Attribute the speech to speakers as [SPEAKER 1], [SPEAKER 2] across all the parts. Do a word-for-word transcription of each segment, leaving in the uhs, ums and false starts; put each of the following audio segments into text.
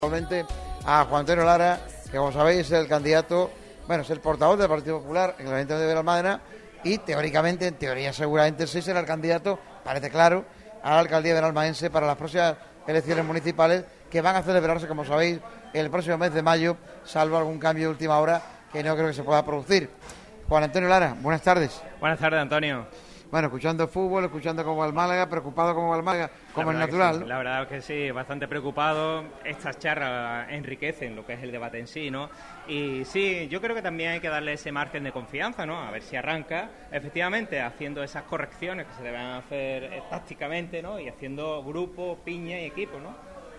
[SPEAKER 1] Igualmente a Juan Antonio Lara, que como sabéis es el candidato, bueno, es el portavoz del Partido Popular en el Ayuntamiento de Benalmádena y teóricamente, en teoría seguramente sí será el candidato, parece claro, a la alcaldía benalmádense para las próximas elecciones municipales que van a celebrarse, como sabéis, el próximo mes de mayo, salvo algún cambio de última hora que no creo que se pueda producir. Juan Antonio Lara, buenas tardes.
[SPEAKER 2] Buenas tardes, Antonio.
[SPEAKER 1] Bueno, escuchando fútbol, escuchando cómo va el Málaga, preocupado cómo va el Málaga, como es natural.
[SPEAKER 2] Sí, la verdad que sí, bastante preocupado. Estas charlas enriquecen lo que es el debate en sí, ¿no? Y sí, yo creo que también hay que darle ese margen de confianza, ¿no? A ver si arranca, efectivamente, haciendo esas correcciones que se deben hacer eh, tácticamente, ¿no? Y haciendo grupo, piña y equipo, ¿no?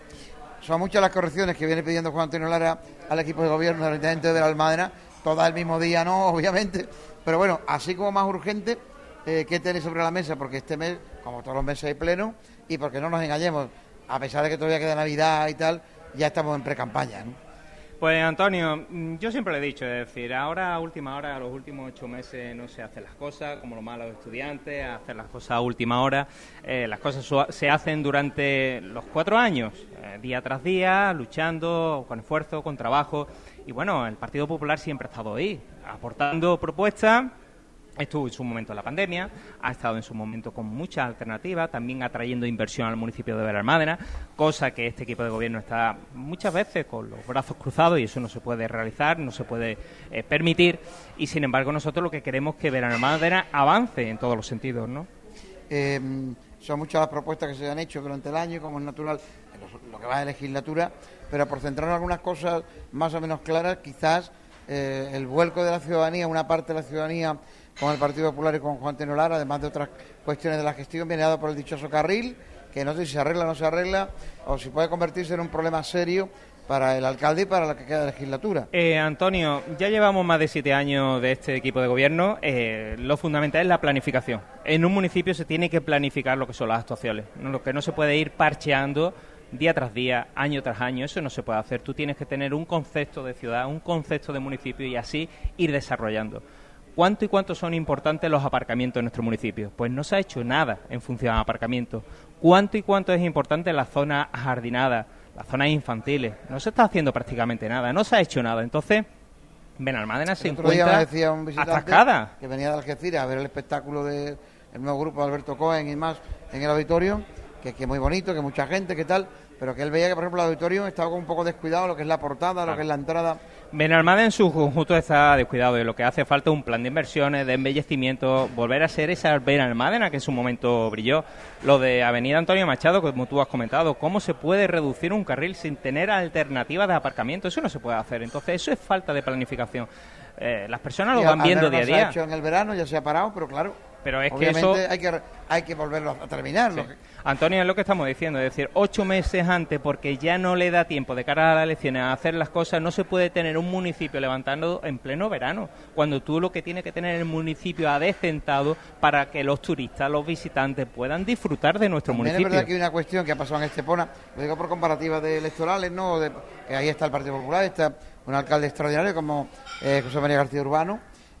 [SPEAKER 1] Son muchas las correcciones que viene pidiendo Juan Antonio Lara al equipo de gobierno del Ayuntamiento de Benalmádena, todas el mismo día, no, obviamente, pero bueno, así como más urgente. Eh, ¿Qué tenéis sobre la mesa? Porque este mes, como todos los meses, hay pleno y porque no nos engañemos, a pesar de que todavía queda Navidad y tal, ya estamos en pre-campaña, ¿no?
[SPEAKER 2] Pues, Antonio, yo siempre le he dicho, es decir, ahora a última hora, a los últimos ocho meses no se hacen las cosas, como lo más los estudiantes, hacer las cosas a última hora. Eh, las cosas se hacen durante los cuatro años, eh, día tras día, luchando, con esfuerzo, con trabajo. Y bueno, el Partido Popular siempre ha estado ahí, aportando propuestas. Estuvo en su momento en la pandemia, ha estado en su momento con muchas alternativas, también atrayendo inversión al municipio de Benalmádena, cosa que este equipo de gobierno está muchas veces con los brazos cruzados y eso no se puede realizar, no se puede eh, permitir, y sin embargo nosotros lo que queremos es que Benalmádena avance en todos los sentidos, ¿no?
[SPEAKER 1] Eh, son muchas las propuestas que se han hecho durante el año, como es natural, en lo que va de legislatura, pero por centrar en algunas cosas más o menos claras, quizás eh, el vuelco de la ciudadanía, una parte de la ciudadanía con el Partido Popular y con Juan Antonio Lara, además de otras cuestiones de la gestión, viene dado por el dichoso carril, que no sé si se arregla o no se arregla, o si puede convertirse en un problema serio para el alcalde y para la que queda de legislatura.
[SPEAKER 2] Eh, Antonio, ya llevamos más de siete años de este equipo de gobierno. Eh, lo fundamental es la planificación. En un municipio se tiene que planificar lo que son las actuaciones, ¿no? Lo que no se puede ir parcheando día tras día, año tras año, eso no se puede hacer. Tú tienes que tener un concepto de ciudad, un concepto de municipio y así ir desarrollando. ¿Cuánto y cuánto son importantes los aparcamientos en nuestro municipio? Pues no se ha hecho nada en función a aparcamientos. ¿Cuánto y cuánto es importante la zona jardinada, las zonas infantiles? No se está haciendo prácticamente nada, no se ha hecho nada. Entonces, Benalmádena se encuentra
[SPEAKER 1] decía un visitante
[SPEAKER 2] atascada.
[SPEAKER 1] Que venía de Algeciras a ver el espectáculo del nuevo grupo de Alberto Cohen y más en el auditorio, que es muy bonito, que mucha gente, que tal, pero que él veía que, por ejemplo, el auditorio estaba un poco descuidado, lo que es la portada, claro, lo que es la entrada.
[SPEAKER 2] Benalmádena en su conjunto está descuidado y lo que hace falta es un plan de inversiones, de embellecimiento, volver a ser esa Benalmádena que en su momento brilló. Lo de Avenida Antonio Machado, como tú has comentado, ¿cómo se puede reducir un carril sin tener alternativas de aparcamiento? Eso no se puede hacer, entonces eso es falta de planificación. Eh, las personas lo van viendo día a día.
[SPEAKER 1] Se ha hecho en el verano, ya se ha parado, pero claro,
[SPEAKER 2] pero es
[SPEAKER 1] obviamente
[SPEAKER 2] que eso
[SPEAKER 1] hay que hay que volverlo a terminar.
[SPEAKER 2] Sí. Antonio, es lo que estamos diciendo, es decir, ocho meses antes, porque ya no le da tiempo de cara a las elecciones a hacer las cosas, no se puede tener un municipio levantando en pleno verano, cuando tú lo que tienes que tener el municipio adecentado para que los turistas, los visitantes puedan disfrutar de nuestro
[SPEAKER 1] También
[SPEAKER 2] municipio.
[SPEAKER 1] Es verdad que hay una cuestión que ha pasado en Estepona, lo digo por comparativas de electorales, ¿no? De, que ahí está el Partido Popular, está un alcalde extraordinario como eh, José María García Urbano,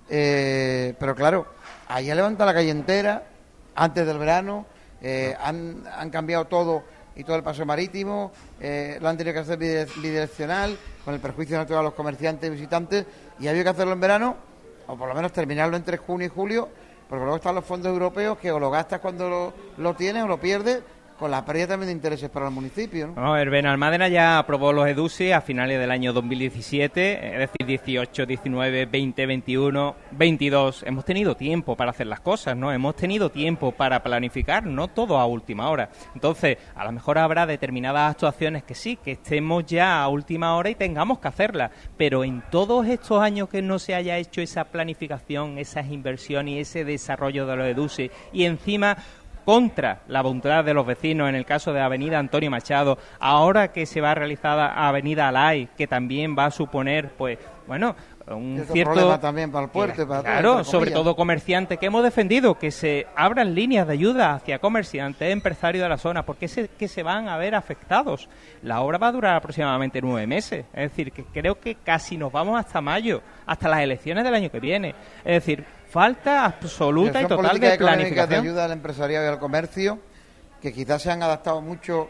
[SPEAKER 1] eh, pero claro, ahí ha levantado la calle entera antes del verano. Eh, han, han cambiado todo y todo el paseo marítimo, eh, lo han tenido que hacer bidireccional, con el perjuicio natural a los comerciantes y visitantes, y ha habido que hacerlo en verano, o por lo menos terminarlo entre junio y julio, porque luego están los fondos europeos que o lo gastas cuando lo, lo tienes o lo pierdes, con la pérdida también de intereses para el municipio, ¿no?
[SPEAKER 2] Vamos a ver, Benalmádena ya aprobó los EDUSI a finales del año dos mil diecisiete, es decir, dieciocho, diecinueve, veinte, veintiuno, veintidós. Hemos tenido tiempo para hacer las cosas, ¿no? Hemos tenido tiempo para planificar, no todo a última hora. Entonces, a lo mejor habrá determinadas actuaciones que sí, que estemos ya a última hora y tengamos que hacerlas, pero en todos estos años que no se haya hecho esa planificación, esas inversiones y ese desarrollo de los EDUSI, y encima contra la voluntad de los vecinos en el caso de Avenida Antonio Machado, ahora que se va a realizar Avenida Alay, que también va a suponer, pues, bueno, un cierto
[SPEAKER 1] problema también para el puerto, para
[SPEAKER 2] claro,
[SPEAKER 1] todo,
[SPEAKER 2] sobre todo comerciantes, que hemos defendido que se abran líneas de ayuda hacia comerciantes, empresarios de la zona, porque se, que se van a ver afectados. La obra va a durar aproximadamente nueve meses, es decir, que creo que casi nos vamos hasta mayo, hasta las elecciones del año que viene. Es decir, falta absoluta y total de planificación.
[SPEAKER 1] De ayuda al empresariado y al comercio, que quizás se han adaptado mucho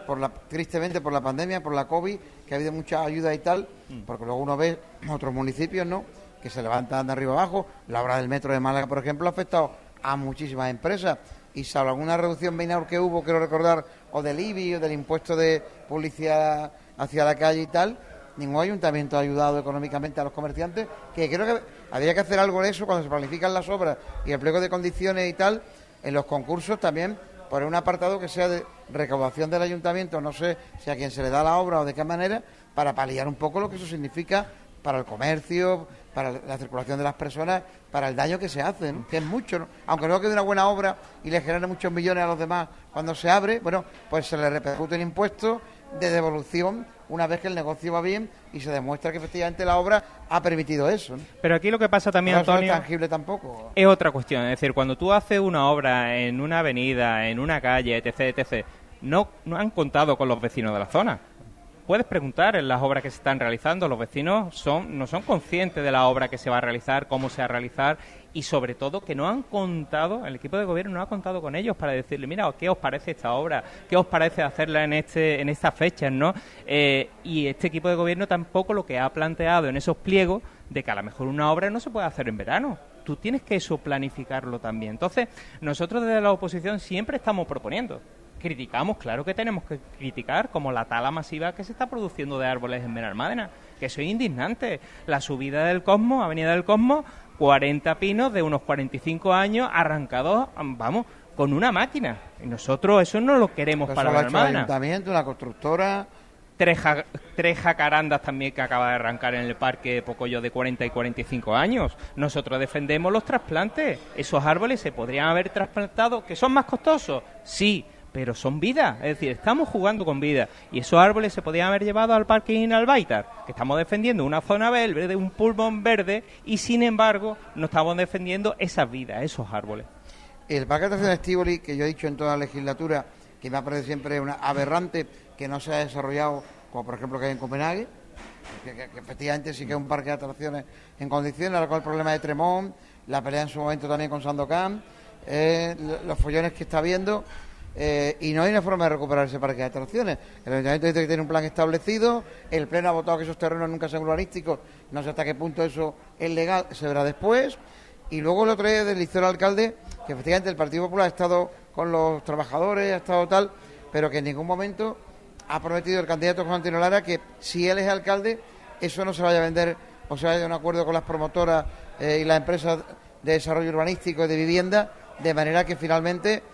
[SPEAKER 1] por la, tristemente por la pandemia, por la COVID, que ha habido mucha ayuda y tal, porque luego uno ve otros municipios, ¿no?, que se levantan de arriba abajo. La obra del metro de Málaga, por ejemplo, ha afectado a muchísimas empresas, y salvo alguna reducción menor que hubo, quiero recordar, o del I B I o del impuesto de publicidad hacia la calle y tal, ningún ayuntamiento ha ayudado económicamente a los comerciantes, que creo que habría que hacer algo en eso cuando se planifican las obras y el pliego de condiciones y tal, en los concursos también poner un apartado que sea de recaudación del ayuntamiento, no sé si a quien se le da la obra o de qué manera, para paliar un poco lo que eso significa para el comercio, para la circulación de las personas, para el daño que se hace, ¿no?, que es mucho, ¿no? Aunque no quede una buena obra y le genere muchos millones a los demás cuando se abre, bueno, pues se le repercute un impuesto de devolución una vez que el negocio va bien y se demuestra que efectivamente la obra ha permitido eso, ¿no?
[SPEAKER 2] Pero aquí lo que pasa también,
[SPEAKER 1] no,
[SPEAKER 2] Antonio,
[SPEAKER 1] no es tangible tampoco.
[SPEAKER 2] Es otra cuestión. Es decir, cuando tú haces una obra en una avenida, en una calle, etc, etc, no, no han contado con los vecinos de la zona. Puedes preguntar en las obras que se están realizando, los vecinos son no son conscientes de la obra que se va a realizar, cómo se va a realizar, y sobre todo que no han contado, el equipo de gobierno no ha contado con ellos para decirle, mira, ¿qué os parece esta obra? ¿Qué os parece hacerla en este en estas fechas, no? Eh, y este equipo de gobierno tampoco lo que ha planteado en esos pliegos de que a lo mejor una obra no se puede hacer en verano. Tú tienes que eso planificarlo también. Entonces, nosotros desde la oposición siempre estamos proponiendo. Criticamos, claro que tenemos que criticar, como la tala masiva que se está produciendo de árboles en Benalmádena, que eso es indignante. La subida del Cosmos, Avenida del Cosmos, cuarenta pinos de unos cuarenta y cinco años arrancados, vamos, con una máquina. Y nosotros eso no lo queremos
[SPEAKER 1] Pero
[SPEAKER 2] para
[SPEAKER 1] eso lo ha hecho el
[SPEAKER 2] Benalmádena.
[SPEAKER 1] ayuntamiento, una constructora.
[SPEAKER 2] Tres, ja, tres jacarandas también que acaba de arrancar en el parque Pocoyo de cuarenta y cuarenta y cinco años. Nosotros defendemos los trasplantes. Esos árboles se podrían haber trasplantado, que son más costosos, sí, pero son vida, es decir, estamos jugando con vida, y esos árboles se podían haber llevado al Parque Inalbaitar, que estamos defendiendo una zona verde, un pulmón verde, y sin embargo no estamos defendiendo esas vidas, esos árboles.
[SPEAKER 1] El Parque de Atracciones Tívoli, que yo he dicho en toda la legislatura, que me ha parecido siempre una aberrante, que no se ha desarrollado, como por ejemplo que hay en Copenhague, que, que, que efectivamente sí que es un parque de atracciones en condiciones, ahora con el problema de Tremont, la pelea en su momento también con Sandokan, eh, los follones que está habiendo. Eh, y no hay una forma de recuperar ese parque de atracciones. El ayuntamiento dice que tiene un plan establecido, el pleno ha votado que esos terrenos nunca sean urbanísticos, no sé hasta qué punto eso es legal, se verá después. Y luego el otro día deslizó el alcalde que efectivamente el Partido Popular ha estado con los trabajadores, ha estado tal, pero que en ningún momento ha prometido el candidato Juan Antonio Lara que si él es alcalde eso no se vaya a vender o se vaya a un acuerdo con las promotoras eh, y las empresas de desarrollo urbanístico y de vivienda, de manera que finalmente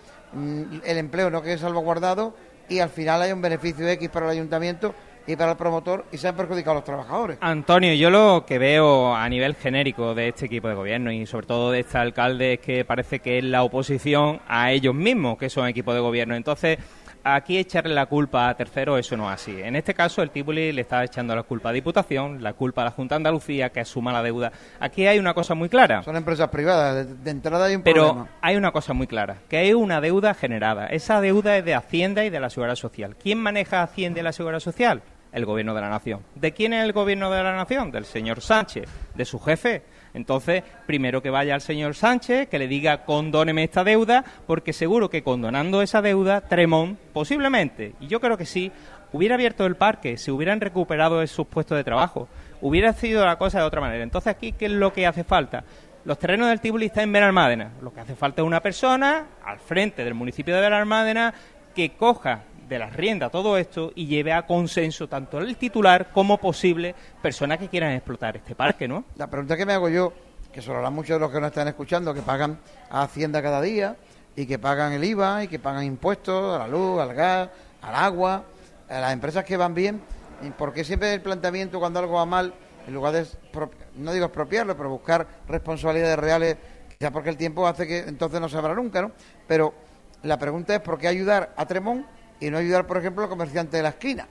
[SPEAKER 1] el empleo no quede salvaguardado y al final hay un beneficio X para el ayuntamiento y para el promotor y se han perjudicado a los trabajadores.
[SPEAKER 2] Antonio, yo lo que veo a nivel genérico de este equipo de gobierno y sobre todo de este alcalde es que parece que es la oposición a ellos mismos, que son equipo de gobierno. Entonces, aquí echarle la culpa a terceros, eso no es así. En este caso, el Tívoli le está echando la culpa a Diputación, la culpa a la Junta de Andalucía, que asuma la deuda. Aquí hay una cosa muy clara.
[SPEAKER 1] Son empresas privadas, de, de entrada hay un
[SPEAKER 2] Pero
[SPEAKER 1] problema.
[SPEAKER 2] Pero hay una cosa muy clara, que hay una deuda generada. Esa deuda es de Hacienda y de la Seguridad Social. ¿Quién maneja Hacienda y la Seguridad Social? El Gobierno de la Nación. ¿De quién es el Gobierno de la Nación? Del señor Sánchez, de su jefe. Entonces, primero que vaya al señor Sánchez, que le diga condóneme esta deuda, porque seguro que condonando esa deuda, Tremont, posiblemente, y yo creo que sí, hubiera abierto el parque, se hubieran recuperado esos puestos de trabajo, hubiera sido la cosa de otra manera. Entonces, aquí, ¿qué es lo que hace falta? Los terrenos del Tívoli están en Benalmádena. Lo que hace falta es una persona al frente del municipio de Benalmádena que coja de las riendas todo esto y lleve a consenso tanto el titular como posible personas que quieran explotar este parque, ¿no?
[SPEAKER 1] La pregunta que me hago yo, que se lo harán muchos de los que nos están escuchando, que pagan a Hacienda cada día y que pagan el I V A y que pagan impuestos a la luz, al gas, al agua, a las empresas que van bien, ¿por qué siempre el planteamiento cuando algo va mal, en lugar de, no digo expropiarlo, pero buscar responsabilidades reales, quizá porque el tiempo hace que entonces no se sabrá nunca, ¿no? Pero la pregunta es ¿por qué ayudar a Tremont y no ayudar, por ejemplo, al comerciante de la esquina?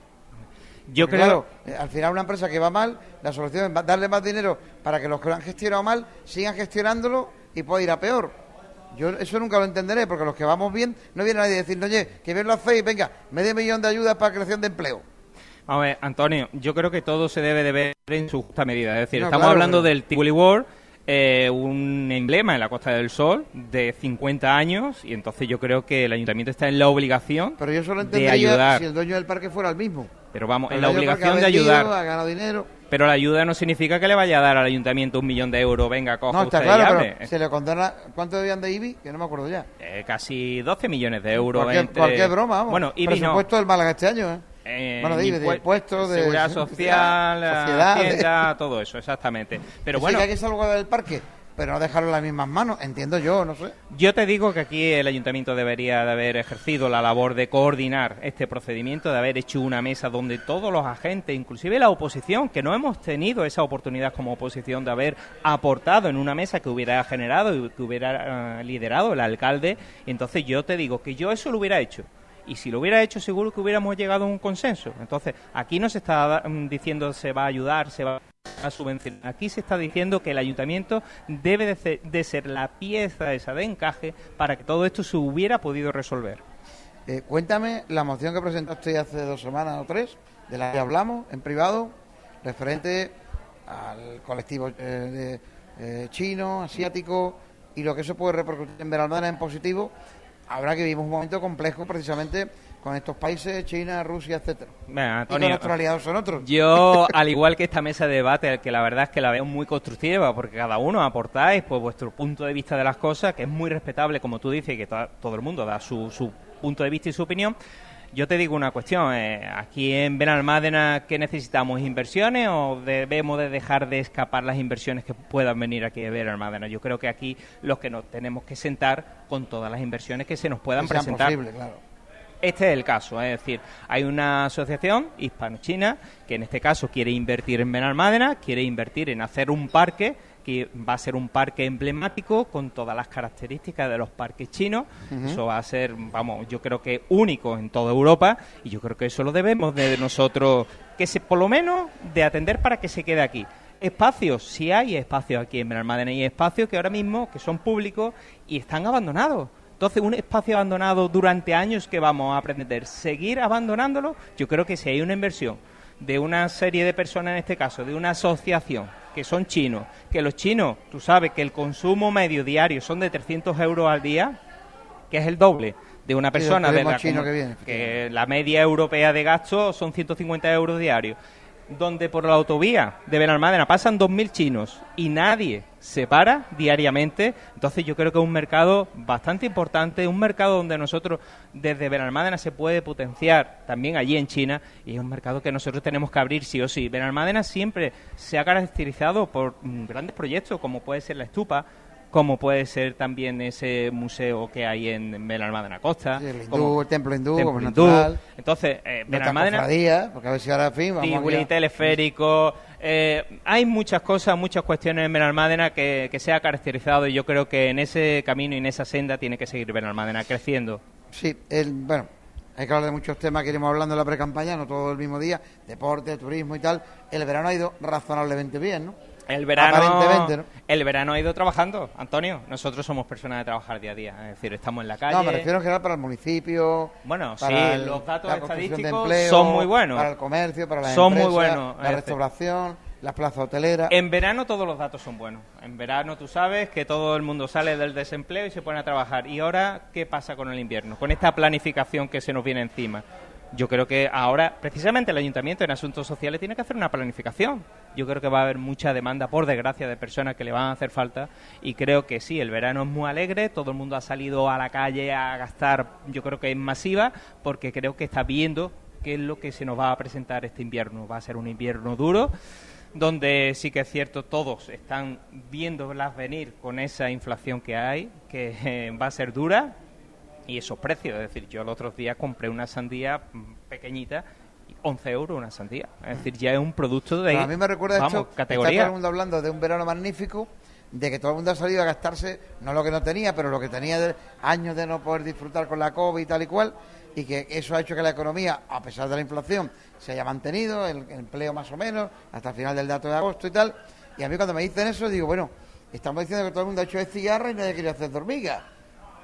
[SPEAKER 2] Yo
[SPEAKER 1] Porque,
[SPEAKER 2] creo...
[SPEAKER 1] Claro, al final una empresa que va mal, la solución es darle más dinero para que los que lo han gestionado mal sigan gestionándolo y pueda ir a peor. Yo eso nunca lo entenderé, porque los que vamos bien, no viene nadie a decir, oye, que bien lo hacéis, venga, medio millón de ayudas para creación de empleo.
[SPEAKER 2] A ver, Antonio, yo creo que todo se debe de ver en su justa medida. Es decir,
[SPEAKER 1] No,
[SPEAKER 2] estamos
[SPEAKER 1] claro,
[SPEAKER 2] hablando
[SPEAKER 1] pero...
[SPEAKER 2] del Tívoli World, eh, un emblema en la Costa del Sol de cincuenta años, y entonces yo creo que el ayuntamiento está en la obligación
[SPEAKER 1] Pero yo solo
[SPEAKER 2] de ayudar.
[SPEAKER 1] Si el dueño del parque fuera el mismo.
[SPEAKER 2] Pero vamos,
[SPEAKER 1] Pero
[SPEAKER 2] en la obligación de
[SPEAKER 1] vendido,
[SPEAKER 2] ayudar.
[SPEAKER 1] Ha ganado dinero.
[SPEAKER 2] Pero la ayuda no significa que le vaya a dar al ayuntamiento un millón de euros. Venga, coja
[SPEAKER 1] no, está
[SPEAKER 2] usted
[SPEAKER 1] claro,
[SPEAKER 2] y hable.
[SPEAKER 1] Pero se le condena. ¿Cuánto debían de I B I? Que no me acuerdo ya.
[SPEAKER 2] Eh, casi doce millones de euros.
[SPEAKER 1] Cualquier,
[SPEAKER 2] entre...
[SPEAKER 1] cualquier broma, vamos.
[SPEAKER 2] Bueno, I B I
[SPEAKER 1] presupuesto
[SPEAKER 2] no.
[SPEAKER 1] del Málaga este año, ¿eh?
[SPEAKER 2] Eh,
[SPEAKER 1] bueno, de, I B I, de impuestos, de
[SPEAKER 2] seguridad social,
[SPEAKER 1] sociedad,
[SPEAKER 2] Hacienda, todo eso, exactamente. Pero
[SPEAKER 1] que
[SPEAKER 2] bueno,
[SPEAKER 1] sí, que hay que salvar del parque, pero no dejarlo en las mismas manos, entiendo yo, no sé.
[SPEAKER 2] Yo te digo que aquí el ayuntamiento debería de haber ejercido la labor de coordinar este procedimiento, de haber hecho una mesa donde todos los agentes, inclusive la oposición, que no hemos tenido esa oportunidad como oposición de haber aportado en una mesa que hubiera generado y que hubiera uh, liderado el alcalde. Entonces yo te digo que yo eso lo hubiera hecho. Y si lo hubiera hecho, seguro que hubiéramos llegado a un consenso. Entonces, aquí no se está diciendo se va a ayudar, se va a subvencionar. Aquí se está diciendo que el ayuntamiento debe de ser, de ser la pieza esa de encaje para que todo esto se hubiera podido resolver.
[SPEAKER 1] Eh, cuéntame la moción que presentaste hace dos semanas o tres, de la que hablamos en privado, referente al colectivo eh, de, eh, chino, asiático, y lo que eso puede repercutir en Benalmádena en positivo. Ahora que vivimos un momento complejo precisamente con estos países, China, Rusia, etcétera.
[SPEAKER 2] Bueno, Antonio,
[SPEAKER 1] y que nuestros aliados son otros.
[SPEAKER 2] Yo, al igual que esta mesa de debate, que la verdad es que la veo muy constructiva, porque cada uno aportáis pues vuestro punto de vista de las cosas, que es muy respetable, como tú dices, y que to- todo el mundo da su, su punto de vista y su opinión. Yo te digo una cuestión, eh, aquí en Benalmádena, ¿qué necesitamos? ¿Inversiones o debemos de dejar de escapar las inversiones que puedan venir aquí a Benalmádena? Yo creo que aquí los que nos tenemos que sentar con todas las inversiones que se nos puedan
[SPEAKER 1] que sean
[SPEAKER 2] presentar.
[SPEAKER 1] Posible, claro.
[SPEAKER 2] Este es el caso, es decir, hay una asociación hispano-china que en este caso quiere invertir en Benalmádena, quiere invertir en hacer un parque que va a ser un parque emblemático con todas las características de los parques chinos. Uh-huh. Eso va a ser, vamos, yo creo que único en toda Europa, y yo creo que eso lo debemos de nosotros, que se, por lo menos de atender para que se quede aquí. Espacios, sí hay espacios aquí en Benalmádena, y espacios que ahora mismo que son públicos y están abandonados. Entonces, un espacio abandonado durante años, que vamos a pretender seguir abandonándolo. Yo creo que si hay una inversión de una serie de personas, en este caso, de una asociación, que son chinos, que los chinos, tú sabes que el consumo medio diario son de trescientos euros al día, que es el doble de una persona,
[SPEAKER 1] sí,
[SPEAKER 2] de la,
[SPEAKER 1] chino
[SPEAKER 2] como,
[SPEAKER 1] que, viene,
[SPEAKER 2] que la media europea de gasto son ciento cincuenta euros diarios, donde por la autovía de Benalmádena pasan dos mil chinos y nadie se para diariamente. Entonces yo creo que es un mercado bastante importante, un mercado donde nosotros desde Benalmádena se puede potenciar también allí en China, y es un mercado que nosotros tenemos que abrir sí o sí. Benalmádena siempre se ha caracterizado por mm, grandes proyectos, como puede ser la Estupa, como puede ser también ese museo que hay en Benalmádena Costa,
[SPEAKER 1] sí, el, hindú,
[SPEAKER 2] como
[SPEAKER 1] el templo hindú,
[SPEAKER 2] templo
[SPEAKER 1] como
[SPEAKER 2] hindú.
[SPEAKER 1] natural.
[SPEAKER 2] Entonces, eh, Benalmádena,
[SPEAKER 1] porque a ver si ahora, en fin, vamos
[SPEAKER 2] Tivoli, teleférico, eh, hay muchas cosas, muchas cuestiones en Benalmádena que, que se ha caracterizado, y yo creo que en ese camino y en esa senda tiene que seguir Benalmádena creciendo.
[SPEAKER 1] Sí, el, bueno, hay que hablar de muchos temas que iremos hablando en la precampaña, no todo el mismo día, deporte, turismo y tal. El verano ha ido razonablemente bien, ¿no?
[SPEAKER 2] El verano,
[SPEAKER 1] Aparentemente, ¿no?
[SPEAKER 2] El verano ha ido trabajando, Antonio. Nosotros somos personas de trabajar día a día, es decir, estamos en la calle.
[SPEAKER 1] No, me refiero en general para el municipio.
[SPEAKER 2] Bueno, sí,
[SPEAKER 1] el,
[SPEAKER 2] los datos
[SPEAKER 1] la
[SPEAKER 2] estadísticos
[SPEAKER 1] empleo,
[SPEAKER 2] son muy buenos.
[SPEAKER 1] Para el comercio, para las
[SPEAKER 2] son
[SPEAKER 1] empresas,
[SPEAKER 2] muy buenos,
[SPEAKER 1] la restauración, las plazas hoteleras.
[SPEAKER 2] En verano todos los datos son buenos. En verano tú sabes que todo el mundo sale del desempleo y se pone a trabajar. ¿Y ahora qué pasa con el invierno? Con esta planificación que se nos viene encima. Yo creo que ahora, precisamente, el Ayuntamiento en Asuntos Sociales tiene que hacer una planificación. Yo creo que va a haber mucha demanda, por desgracia, de personas que le van a hacer falta, y creo que sí, el verano es muy alegre, todo el mundo ha salido a la calle a gastar, yo creo que es masiva, porque creo que está viendo qué es lo que se nos va a presentar este invierno. Va a ser un invierno duro, donde sí que es cierto, todos están viéndolas venir con esa inflación que hay, que eh, va a ser dura, y esos precios. Es decir, yo el otro día compré una sandía pequeñita, once euros una sandía. Es decir, ya es un producto de,
[SPEAKER 1] Pero a mí me recuerda
[SPEAKER 2] vamos,
[SPEAKER 1] esto,
[SPEAKER 2] categoría.
[SPEAKER 1] Está todo el mundo hablando de un verano magnífico, de que todo el mundo ha salido a gastarse, no lo que no tenía, pero lo que tenía de años de no poder disfrutar con la COVID y tal y cual, y que eso ha hecho que la economía, a pesar de la inflación, se haya mantenido, el, el empleo más o menos, hasta el final del dato de agosto y tal. Y a mí cuando me dicen eso, digo, bueno, estamos diciendo que todo el mundo ha hecho de cigarra y nadie quiere hacer de hormiga.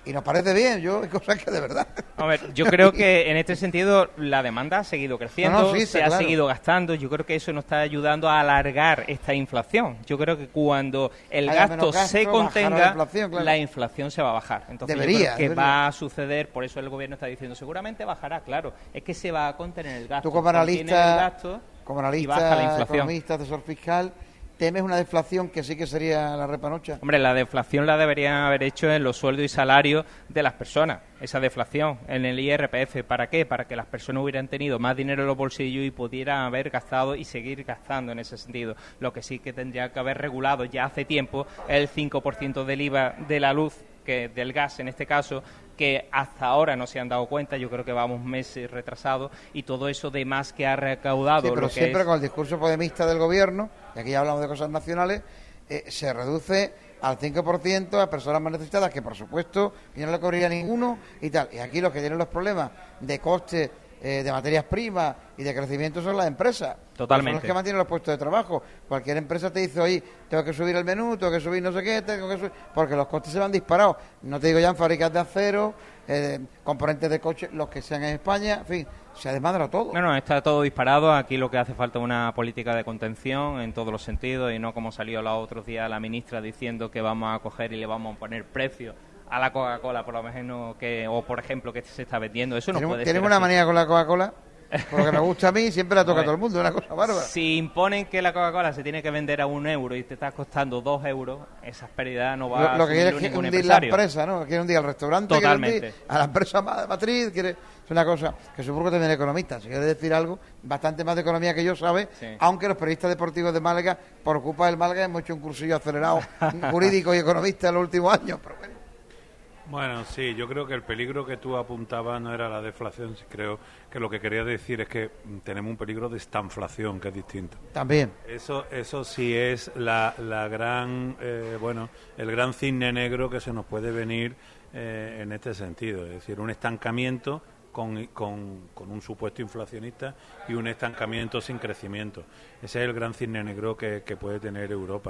[SPEAKER 1] y nos parece bien, yo hay cosas que de verdad.
[SPEAKER 2] A ver, yo creo que en este sentido la demanda ha seguido creciendo,
[SPEAKER 1] no, no, sí,
[SPEAKER 2] se
[SPEAKER 1] claro.
[SPEAKER 2] ha seguido gastando, yo creo que eso nos está ayudando a alargar esta inflación. Yo creo que cuando el
[SPEAKER 1] Haya
[SPEAKER 2] gasto,
[SPEAKER 1] gasto,
[SPEAKER 2] se contenga,
[SPEAKER 1] la inflación, claro.
[SPEAKER 2] la inflación se va a bajar. Entonces
[SPEAKER 1] Debería,
[SPEAKER 2] yo creo que
[SPEAKER 1] debería.
[SPEAKER 2] va a suceder, por eso el gobierno está diciendo, seguramente bajará, claro, es que se va a contener el gasto.
[SPEAKER 1] Tú como
[SPEAKER 2] contiene el
[SPEAKER 1] analista,
[SPEAKER 2] gasto
[SPEAKER 1] como
[SPEAKER 2] y baja la
[SPEAKER 1] analista,
[SPEAKER 2] inflación.
[SPEAKER 1] economista, asesor fiscal, ¿temes una deflación que sí que sería la repanocha?
[SPEAKER 2] Hombre, la deflación la deberían haber hecho en los sueldos y salarios de las personas, esa deflación, en el I R P F. ¿Para qué? Para que las personas hubieran tenido más dinero en los bolsillos y pudieran haber gastado y seguir gastando en ese sentido. Lo que sí que tendría que haber regulado ya hace tiempo el cinco por ciento del I V A de la luz, que del gas en este caso, que hasta ahora no se han dado cuenta, yo creo que vamos meses retrasados, y todo eso de más que ha recaudado.
[SPEAKER 1] Sí, pero
[SPEAKER 2] lo que
[SPEAKER 1] siempre
[SPEAKER 2] es...
[SPEAKER 1] con el discurso podemista del gobierno, y aquí ya hablamos de cosas nacionales, eh, se reduce al cinco por ciento a personas más necesitadas, que por supuesto yo no le cobraría ninguno y tal. Y aquí los que tienen los problemas de coste eh, de materias primas y de crecimiento son las empresas.
[SPEAKER 2] Totalmente.
[SPEAKER 1] Son los que mantienen los puestos de trabajo. Cualquier empresa te dice, oye, tengo que subir el menú, tengo que subir no sé qué, tengo que subir... porque los costes se van disparados. No te digo ya en fábricas de acero, eh, componentes de coche, los que sean en España, en fin, se ha desmadrado todo.
[SPEAKER 2] No, no, está todo disparado. Aquí lo que hace falta es una política de contención en todos los sentidos, y no como salió los otros días la ministra diciendo que vamos a coger y le vamos a poner precio a la Coca-Cola, por lo menos, que, o por ejemplo, que se está vendiendo. Eso no puede ser.
[SPEAKER 1] ¿Tienes una
[SPEAKER 2] así.
[SPEAKER 1] manía con la Coca-Cola? Por lo que me gusta a mí, siempre la toca a todo el mundo, es una cosa bárbara.
[SPEAKER 2] Si imponen que la Coca-Cola se tiene que vender a un euro y te está costando dos euros, esas pérdidas no va
[SPEAKER 1] Lo, lo
[SPEAKER 2] a
[SPEAKER 1] que quiere
[SPEAKER 2] asumir
[SPEAKER 1] es que
[SPEAKER 2] ningún
[SPEAKER 1] hundir la
[SPEAKER 2] empresario.
[SPEAKER 1] empresa, ¿no? Quiere hundir al restaurante,
[SPEAKER 2] Totalmente.
[SPEAKER 1] quiere hundir a la empresa ma- matriz, quiere... Es una cosa que supongo que también es economista, si quiere decir algo, bastante más de economía que yo sabe,
[SPEAKER 2] Sí.
[SPEAKER 1] aunque los periodistas deportivos de Málaga, por culpa del Málaga, hemos hecho un cursillo acelerado jurídico y economista en los últimos años, pero bueno.
[SPEAKER 3] Bueno, sí, yo creo que el peligro que tú apuntabas no era la deflación, creo que lo que quería decir es que tenemos un peligro de estanflación, que es distinto.
[SPEAKER 1] También.
[SPEAKER 3] Eso eso sí es la, la gran, eh, bueno, el gran cisne negro que se nos puede venir eh, en este sentido, es decir, un estancamiento con, con, con un supuesto inflacionista y un estancamiento sin crecimiento. Ese es el gran cisne negro que, que puede tener Europa.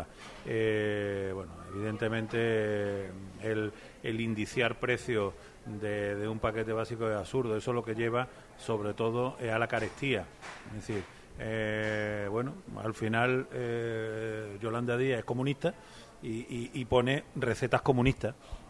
[SPEAKER 3] Eh, bueno, evidentemente el, el indiciar precios de, de un paquete básico es absurdo. Eso lo que lleva, sobre todo, es a la carestía. Es decir, eh, bueno, al final eh, Yolanda Díaz es comunista y, y, y pone recetas comunistas.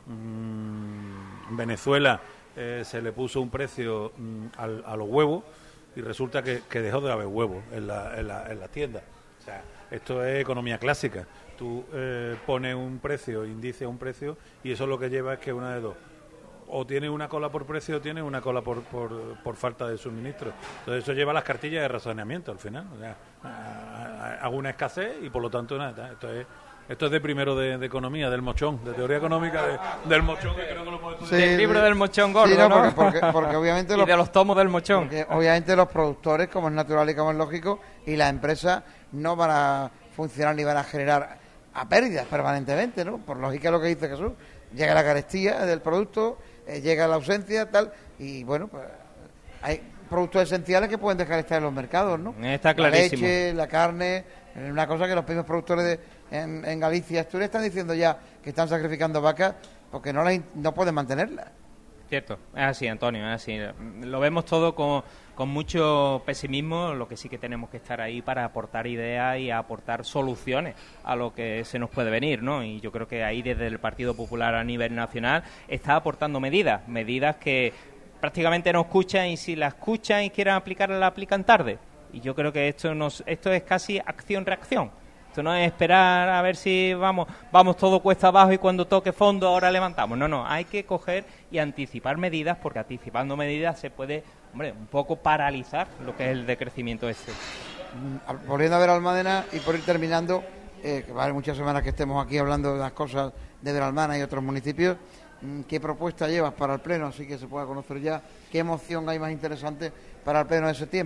[SPEAKER 3] Mm, en Venezuela eh, se le puso un precio mm, al, a los huevos y resulta que, que dejó de haber huevos en la, en la, en la tienda. O sea, esto es economía clásica. Tú eh, pones un precio, indices un precio, y eso lo que lleva es que una de dos. O tienes una cola por precio o tienes una cola por, por, por falta de suministro. Entonces eso lleva a las cartillas de razonamiento al final. O sea, hago una escasez y por lo tanto nada. Esto es Esto es de primero de, de economía, del mochón, de teoría económica de, del mochón, que creo que lo puedo estudiar.
[SPEAKER 2] Sí, del libro del mochón gordo,
[SPEAKER 1] sí, no,
[SPEAKER 2] ¿no?
[SPEAKER 1] Porque, porque, porque obviamente
[SPEAKER 2] y
[SPEAKER 1] los,
[SPEAKER 2] de los tomos del mochón.
[SPEAKER 1] Porque obviamente los productores, como es natural y como es lógico, y las empresas no van a funcionar ni van a generar a pérdidas permanentemente, ¿no? Por lógica lo que dice Jesús. Llega la carestía del producto, eh, llega la ausencia, tal, y bueno, pues hay productos esenciales que pueden dejar de estar en los mercados, ¿no?
[SPEAKER 2] Está clarísimo.
[SPEAKER 1] La leche, la carne, una cosa que los primeros productores de, en, en Galicia, Asturias están diciendo ya que están sacrificando vacas porque no las, no pueden mantenerlas.
[SPEAKER 2] Cierto, es así, Antonio, es así. Lo vemos todo con, con mucho pesimismo, lo que sí que tenemos que estar ahí para aportar ideas y aportar soluciones a lo que se nos puede venir, ¿no? Y yo creo que ahí desde el Partido Popular a nivel nacional está aportando medidas, medidas que prácticamente no escuchan, y si la escuchan y quieren aplicarla, la aplican tarde. Y yo creo que esto nos, esto es casi acción-reacción. Esto no es esperar a ver si vamos vamos todo cuesta abajo y cuando toque fondo ahora levantamos. No, no, hay que coger y anticipar medidas, porque anticipando medidas se puede, hombre, un poco paralizar lo que es el decrecimiento este.
[SPEAKER 1] Volviendo a ver Almadena y por ir terminando, eh, que va a haber muchas semanas que estemos aquí hablando de las cosas de Benalmádena y otros municipios, ¿qué propuesta llevas para el Pleno? Así que se pueda conocer ya qué emoción hay más interesante para el Pleno de septiembre.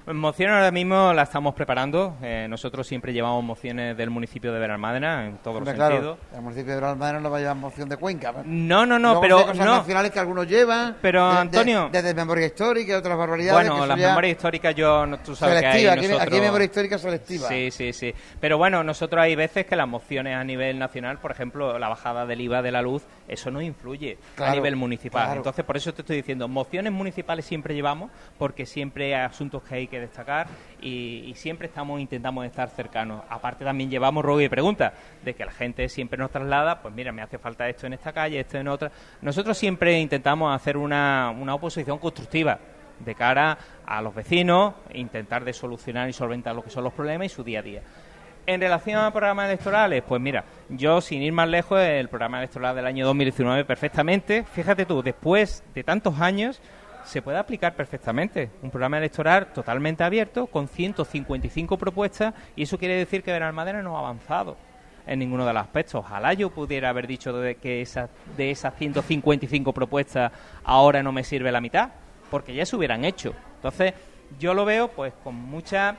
[SPEAKER 2] Mociones ahora mismo la estamos preparando. Eh, nosotros siempre llevamos mociones del municipio de Benalmádena en todos
[SPEAKER 1] Hombre,
[SPEAKER 2] los
[SPEAKER 1] claro,
[SPEAKER 2] sentidos.
[SPEAKER 1] el municipio de Benalmádena no va a llevar moción de Cuenca.
[SPEAKER 2] No, no, no,
[SPEAKER 1] Luego
[SPEAKER 2] pero
[SPEAKER 1] hay cosas
[SPEAKER 2] no.
[SPEAKER 1] nacionales que algunos llevan.
[SPEAKER 2] Pero,
[SPEAKER 1] de,
[SPEAKER 2] Antonio...
[SPEAKER 1] Desde de memoria histórica y otras barbaridades.
[SPEAKER 2] Bueno,
[SPEAKER 1] que
[SPEAKER 2] las
[SPEAKER 1] ya
[SPEAKER 2] memorias históricas yo... no- Tú sabes
[SPEAKER 1] selectiva,
[SPEAKER 2] que ahí
[SPEAKER 1] aquí,
[SPEAKER 2] nosotros...
[SPEAKER 1] aquí hay memoria histórica selectiva.
[SPEAKER 2] Sí, sí, sí. Pero bueno, nosotros hay veces que las mociones a nivel nacional, por ejemplo, la bajada del I V A de la luz, eso no influye
[SPEAKER 1] Claro,
[SPEAKER 2] a nivel municipal.
[SPEAKER 1] claro.
[SPEAKER 2] Entonces, por eso te estoy diciendo, mociones municipales siempre llevamos, porque siempre hay asuntos que hay que destacar y, y siempre estamos intentamos estar cercanos. Aparte también llevamos ruego y preguntas, de que la gente siempre nos traslada, pues mira, me hace falta esto en esta calle, esto en otra. Nosotros siempre intentamos hacer una, una oposición constructiva de cara a los vecinos, intentar de solucionar y solventar lo que son los problemas y su día a día. En relación a programas electorales, pues mira, yo sin ir más lejos, el programa electoral del año dos mil diecinueve perfectamente, fíjate tú, después de tantos años, se puede aplicar perfectamente. Un programa electoral totalmente abierto, con ciento cincuenta y cinco propuestas, y eso quiere decir que Benalmádena no ha avanzado en ninguno de los aspectos. Ojalá yo pudiera haber dicho de que esa, de esas ciento cincuenta y cinco propuestas ahora no me sirve la mitad, porque ya se hubieran hecho. Entonces, yo lo veo pues con mucha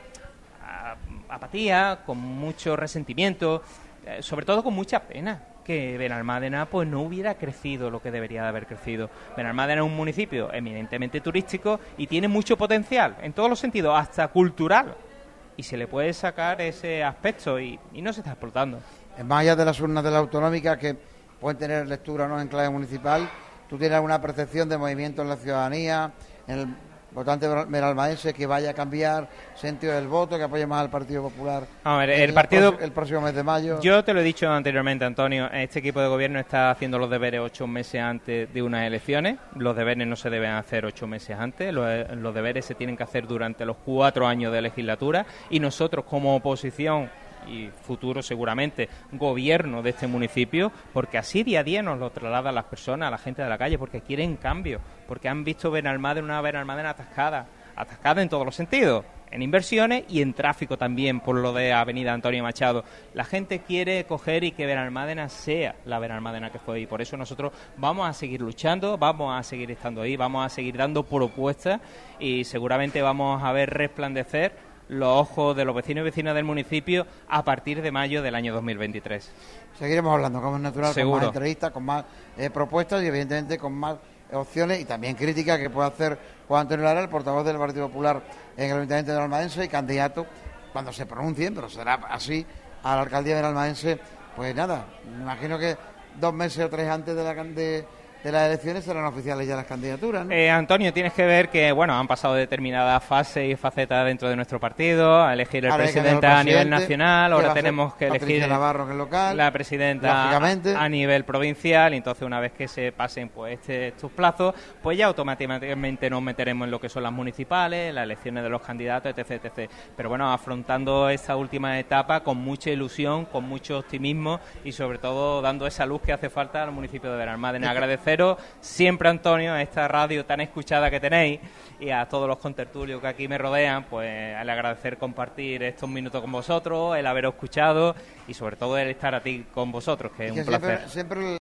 [SPEAKER 2] apatía, con mucho resentimiento, eh, sobre todo con mucha pena que Benalmádena pues no hubiera crecido lo que debería de haber crecido. Benalmádena es un municipio eminentemente turístico y tiene mucho potencial, en todos los sentidos, hasta cultural, y se le puede sacar ese aspecto y, y no se está explotando.
[SPEAKER 1] Más allá de las urnas de la autonómica que pueden tener lectura o no en clave municipal, ¿tú tienes alguna percepción de movimiento en la ciudadanía, en el votante benalmádense, que vaya a cambiar sentido del voto, que apoye más al Partido Popular
[SPEAKER 2] A ver,
[SPEAKER 1] el,
[SPEAKER 2] el partido
[SPEAKER 1] el próximo mes de mayo?
[SPEAKER 2] Yo te lo he dicho anteriormente, Antonio, este equipo de gobierno está haciendo los deberes ocho meses antes de unas elecciones. Los deberes no se deben hacer ocho meses antes, los, los deberes se tienen que hacer durante los cuatro años de legislatura, y nosotros como oposición y futuro seguramente gobierno de este municipio, porque así día a día nos lo trasladan las personas, a la gente de la calle, porque quieren cambio, porque han visto Benalmádena una Benalmádena atascada, atascada en todos los sentidos, en inversiones y en tráfico también, por lo de Avenida Antonio Machado. La gente quiere coger y que Benalmádena sea la Benalmádena que fue, y por eso nosotros vamos a seguir luchando, vamos a seguir estando ahí, vamos a seguir dando propuestas, y seguramente vamos a ver resplandecer los ojos de los vecinos y vecinas del municipio a partir de mayo del año dos mil veintitrés.
[SPEAKER 1] Seguiremos hablando, como es natural,
[SPEAKER 2] Seguro.
[SPEAKER 1] con más entrevistas, con más eh, propuestas y evidentemente con más opciones y también críticas que puede hacer Juan Antonio Lara, el portavoz del Partido Popular en el Ayuntamiento de Benalmádena y candidato, cuando se pronuncien, pero será así, a la alcaldía de Benalmádena. Pues nada, me imagino que dos meses o tres antes de la de, de las elecciones serán oficiales ya las candidaturas, ¿no?
[SPEAKER 2] Eh, Antonio, tienes que ver que, bueno, han pasado determinadas fases y facetas dentro de nuestro partido, a elegir el
[SPEAKER 1] Ahora hay que
[SPEAKER 2] presidente
[SPEAKER 1] elegir al
[SPEAKER 2] a nivel
[SPEAKER 1] presidente,
[SPEAKER 2] nacional,
[SPEAKER 1] que
[SPEAKER 2] ahora
[SPEAKER 1] va a ser
[SPEAKER 2] tenemos que
[SPEAKER 1] Patricia
[SPEAKER 2] elegir
[SPEAKER 1] Navarro, que es local,
[SPEAKER 2] la presidenta
[SPEAKER 1] lógicamente.
[SPEAKER 2] a, a nivel provincial, y entonces una vez que se pasen pues este, estos plazos, pues ya automáticamente nos meteremos en lo que son las municipales, las elecciones de los candidatos, etc, etcétera. Pero bueno, afrontando esta última etapa con mucha ilusión, con mucho optimismo y sobre todo dando esa luz que hace falta al municipio de Benalmádena. Agradeceros siempre, Antonio, a esta radio tan escuchada que tenéis, y a todos los contertulios que aquí me rodean, pues al agradecer compartir estos minutos con vosotros, el haberos escuchado y sobre todo el estar a ti con vosotros, que es,
[SPEAKER 1] Y que
[SPEAKER 2] un placer.
[SPEAKER 1] Siempre, siempre